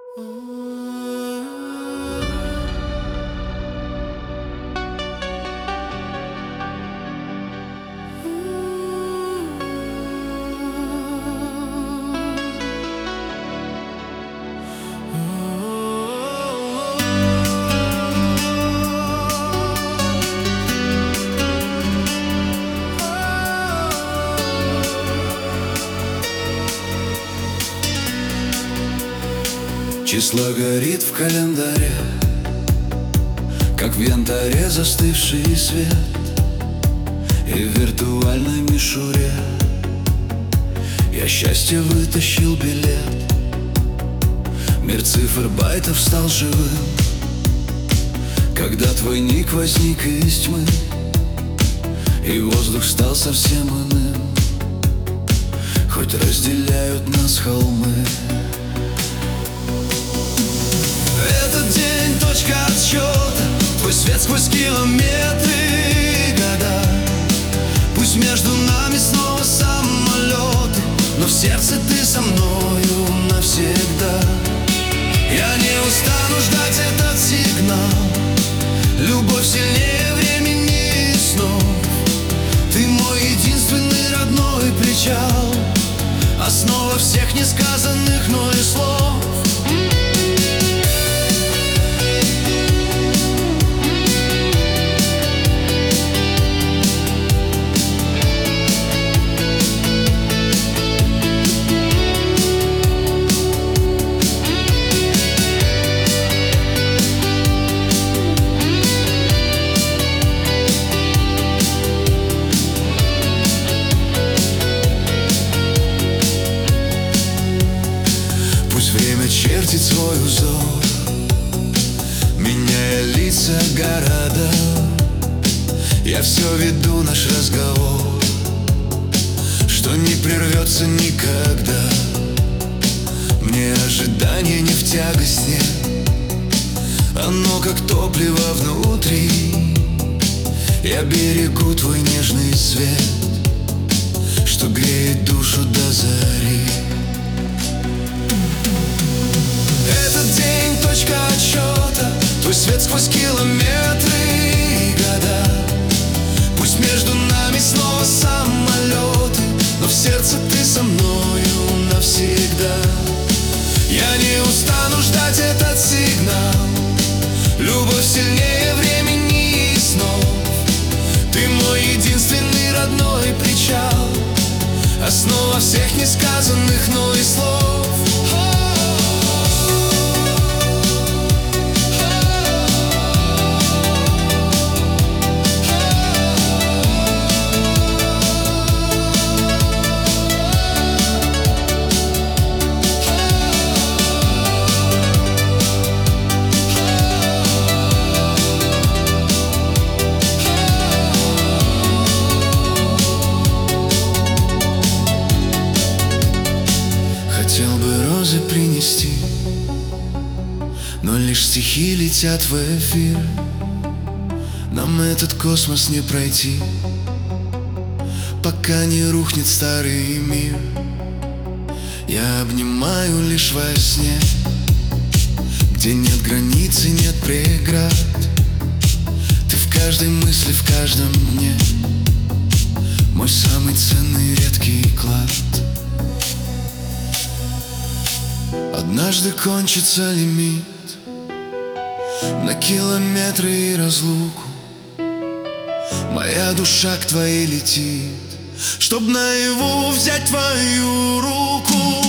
Число горит в календаре, как в янтаре застывший свет. И в виртуальной мишуре я счастье вытащил билет. Мир цифр байтов стал живым, когда твой ник возник из тьмы, и воздух стал совсем иным, хоть разделяют нас холмы. Этот день — точка отсчета, твой свет сквозь километры и года. Пусть между нами снова самолеты, но в сердце ты со мною навсегда. Я не устану ждать этот сигнал, любовь сильнее времени и снов. Ты мой единственный родной причал, основа всех несказанных мною слов. Время чертит свой узор, меняя лица города. Я все веду наш разговор, что не прервется никогда. Мне ожидание не в тягость, нет, оно как топливо внутри. Я берегу твой нежный свет, что греет душу до зари. Этот день — точка отсчета, твой свет сквозь километры и года. Пусть между нами снова самолеты, но в сердце ты со мною навсегда. Я не устану ждать этот сигнал, любовь сильнее времени и снов. Ты мой единственный родной причал, основа всех несказанных мною слов. Хотел бы розы принести, но лишь стихи летят в эфир. Нам этот космос не пройти, пока не рухнет старый мир. Я обнимаю лишь во сне, где нет границ и нет преград. Ты в каждой мысли, в каждом дне, мой самый ценный редкий клад. Однажды кончится лимит на километры и разлуку. Моя душа к твоей летит, чтоб наяву взять твою руку.